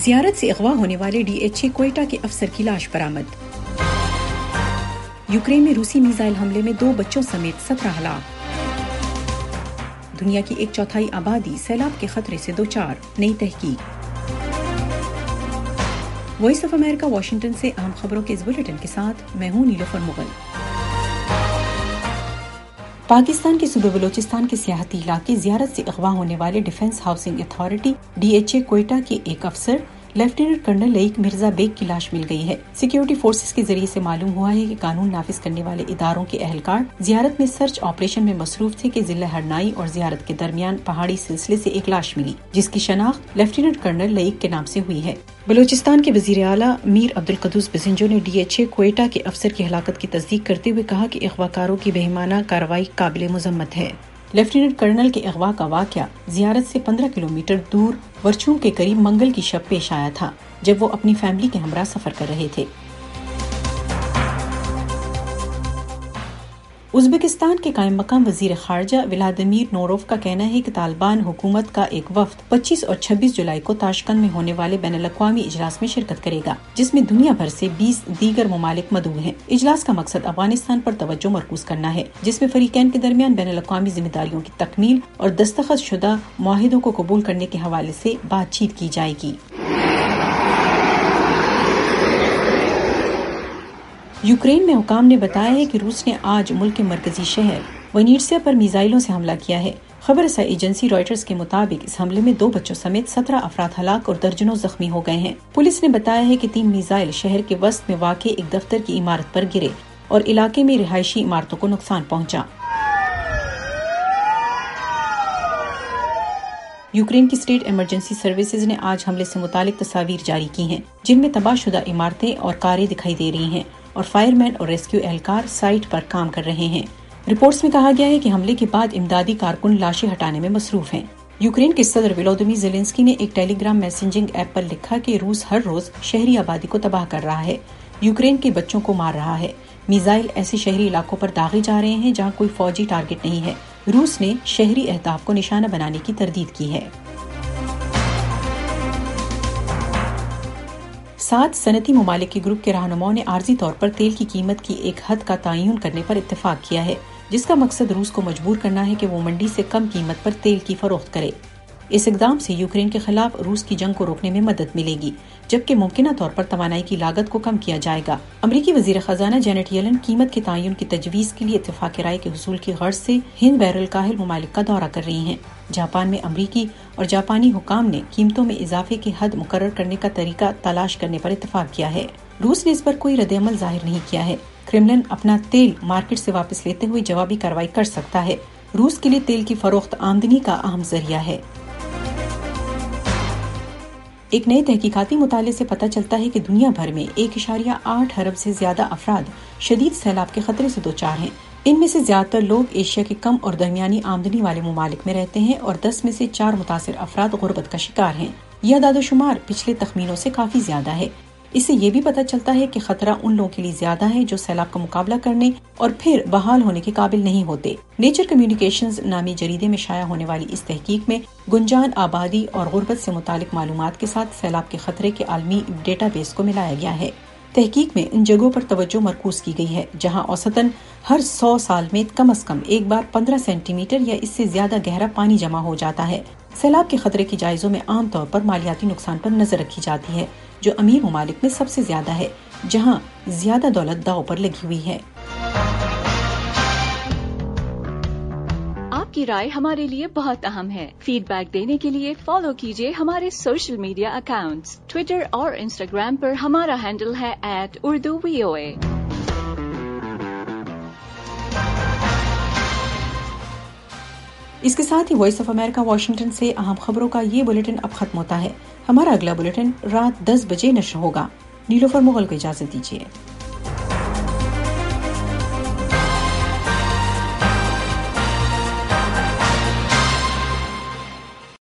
زیارت سے اغوا ہونے والے DHA کوئٹہ کے افسر کی لاش برآمد۔ یوکرین میں روسی میزائل حملے میں 2 بچوں سمیت 17 ہلاک۔ دنیا کی 1/4 آبادی سیلاب کے خطرے سے دوچار، نئی تحقیق۔ وائس آف امریکہ واشنگٹن سے اہم خبروں کے اس بلیٹن کے ساتھ میں ہوں نیلوفر مغل۔ پاکستان کے صوبے بلوچستان کے سیاحتی علاقے زیارت سے اغوا ہونے والے defence housing authority DHA Quetta کے ایک افسر لیفٹیننٹ کرنل لئیک مرزا بیگ کی لاش مل گئی ہے۔ سیکیورٹی فورسز کے ذریعے سے معلوم ہوا ہے کہ قانون نافذ کرنے والے اداروں کے اہلکار زیارت میں سرچ آپریشن میں مصروف تھے کہ ضلع ہرنائی اور زیارت کے درمیان پہاڑی سلسلے سے ایک لاش ملی، جس کی شناخت لیفٹیننٹ کرنل لئیک کے نام سے ہوئی ہے۔ بلوچستان کے وزیر اعلیٰ میر عبدالقدوس بزنجو نے DHA کوئٹہ کے افسر کی ہلاکت کی تصدیق کرتے ہوئے کہا کہ اغوا کاروں کی بہیمانہ کارروائی قابل مذمت ہے۔ لیفٹیننٹ کرنل کے اغوا کا واقعہ زیارت سے 15 کلومیٹر دور ورچھوم کے قریب منگل کی شب پیش آیا تھا، جب وہ اپنی فیملی کے ہمراہ سفر کر رہے تھے۔ ازبکستان کے قائم مقام وزیر خارجہ ولادیمیر نوروف کا کہنا ہے کہ طالبان حکومت کا ایک وفد 25 اور 26 جولائی کو تاشقند میں ہونے والے بین الاقوامی اجلاس میں شرکت کرے گا، جس میں دنیا بھر سے 20 دیگر ممالک مدعو ہیں۔ اجلاس کا مقصد افغانستان پر توجہ مرکوز کرنا ہے، جس میں فریقین کے درمیان بین الاقوامی ذمہ داریوں کی تکمیل اور دستخط شدہ معاہدوں کو قبول کرنے کے حوالے سے بات چیت کی جائے گی۔ یوکرین میں حکام نے بتایا ہے کہ روس نے آج ملک کے مرکزی شہر ونیٹسیا پر میزائلوں سے حملہ کیا ہے۔ خبر رساں ایجنسی رائٹرز کے مطابق اس حملے میں 2 بچوں سمیت 17 افراد ہلاک اور درجنوں زخمی ہو گئے ہیں۔ پولیس نے بتایا ہے کہ 3 میزائل شہر کے وسط میں واقع ایک دفتر کی عمارت پر گرے اور علاقے میں رہائشی عمارتوں کو نقصان پہنچا۔ یوکرین کی اسٹیٹ ایمرجنسی سروسز نے آج حملے سے متعلق تصاویر جاری کی ہیں، جن میں تباہ شدہ عمارتیں اور کاریں دکھائی دے رہی ہیں اور فائر مین اور ریسکیو اہلکار سائٹ پر کام کر رہے ہیں۔ رپورٹس میں کہا گیا ہے کہ حملے کے بعد امدادی کارکن لاشیں ہٹانے میں مصروف ہیں۔ یوکرین کے صدر ولودیمیر زیلنسکی نے ایک ٹیلی گرام میسنجنگ ایپ پر لکھا کہ روس ہر روز شہری آبادی کو تباہ کر رہا ہے، یوکرین کے بچوں کو مار رہا ہے۔ میزائل ایسے شہری علاقوں پر داغے جا رہے ہیں جہاں کوئی فوجی ٹارگٹ نہیں ہے۔ روس نے شہری اہداف کو نشانہ بنانے کی تردید کی ہے۔ 7 صنعتی ممالک کے گروپ کے رہنماؤں نے عارضی طور پر تیل کی قیمت کی ایک حد کا تعین کرنے پر اتفاق کیا ہے، جس کا مقصد روس کو مجبور کرنا ہے کہ وہ منڈی سے کم قیمت پر تیل کی فروخت کرے۔ اس اقدام سے یوکرین کے خلاف روس کی جنگ کو روکنے میں مدد ملے گی، جبکہ ممکنہ طور پر توانائی کی لاگت کو کم کیا جائے گا۔ امریکی وزیر خزانہ جینٹ یلن قیمت کے تعین کی تجویز کے لیے اتفاق رائے کے حصول کی غرض سے ہند بحر الکاہل ممالک کا دورہ کر رہی ہیں۔ جاپان میں امریکی اور جاپانی حکام نے قیمتوں میں اضافے کی حد مقرر کرنے کا طریقہ تلاش کرنے پر اتفاق کیا ہے۔ روس نے اس پر کوئی رد عمل ظاہر نہیں کیا ہے۔ کرملن اپنا تیل مارکیٹ سے واپس لیتے ہوئے جوابی کارروائی کر سکتا ہے۔ روس کے لیے تیل کی فروخت آمدنی کا اہم ذریعہ ہے۔ ایک نئے تحقیقاتی مطالعے سے پتہ چلتا ہے کہ دنیا بھر میں 1.8 ارب سے زیادہ افراد شدید سیلاب کے خطرے سے دوچار ہیں۔ ان میں سے زیادہ تر لوگ ایشیا کے کم اور درمیانی آمدنی والے ممالک میں رہتے ہیں اور 10 میں سے 4 متاثر افراد غربت کا شکار ہیں۔ یہ اعداد و شمار پچھلے تخمینوں سے کافی زیادہ ہے۔ اس سے یہ بھی پتہ چلتا ہے کہ خطرہ ان لوگوں کے لیے زیادہ ہے جو سیلاب کا مقابلہ کرنے اور پھر بحال ہونے کے قابل نہیں ہوتے۔ نیچر کمیونیکیشنز نامی جریدے میں شائع ہونے والی اس تحقیق میں گنجان آبادی اور غربت سے متعلق معلومات کے ساتھ سیلاب کے خطرے کے عالمی ڈیٹا بیس کو ملایا گیا ہے۔ تحقیق میں ان جگہوں پر توجہ مرکوز کی گئی ہے جہاں اوسطاً ہر 100 سال میں کم از کم ایک بار 15 سینٹی میٹر یا اس سے زیادہ گہرا پانی جمع ہو جاتا ہے۔ سیلاب کے خطرے کے جائزوں میں عام طور پر مالیاتی نقصان پر نظر رکھی جاتی ہے، جو امیر ممالک میں سب سے زیادہ ہے، جہاں زیادہ دولت داؤ پر لگی ہوئی ہے۔ آپ کی رائے ہمارے لیے بہت اہم ہے۔ فیڈ بیک دینے کے لیے فالو کیجیے ہمارے سوشل میڈیا اکاؤنٹس۔ ٹویٹر اور انسٹاگرام پر ہمارا ہینڈل ہے @UrduVOA۔ اس کے ساتھ ہی وائس آف امریکہ واشنگٹن سے اہم خبروں کا یہ بلیٹن اب ختم ہوتا ہے۔ ہمارا اگلا بلیٹن رات 10 بجے نشر ہوگا۔ نیلوفر مغل کو اجازت دیجیے۔